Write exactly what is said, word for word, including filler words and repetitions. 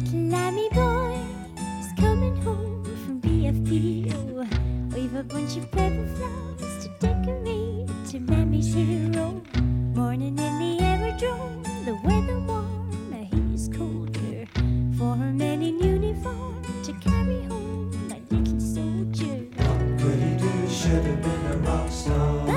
Little Lammy boy is coming home from B F P O. We've a bunch of paper flowers to decorate to Mammy's hero. Morning in the aerodrome, the weather warm, he's colder. For a man in uniform to carry home my little soldier. What could he do? Should have been a rock star.